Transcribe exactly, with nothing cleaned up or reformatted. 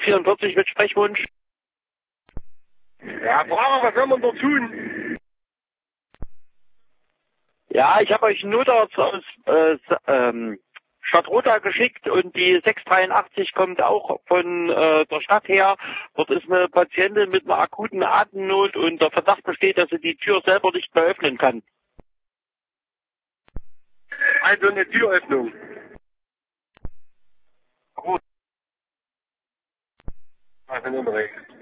vierundvierzig mit Sprechwunsch. Ja, Fahrer, was soll man da tun? Ja, ich habe euch einen Notarzt aus äh, ähm, Stadtrotha geschickt und die sechs dreiundachtzig kommt auch von äh, der Stadt her. Dort ist eine Patientin mit einer akuten Atemnot und der Verdacht besteht, dass sie die Tür selber nicht mehr öffnen kann. Also eine Türöffnung. Gut. Also nicht mehr recht.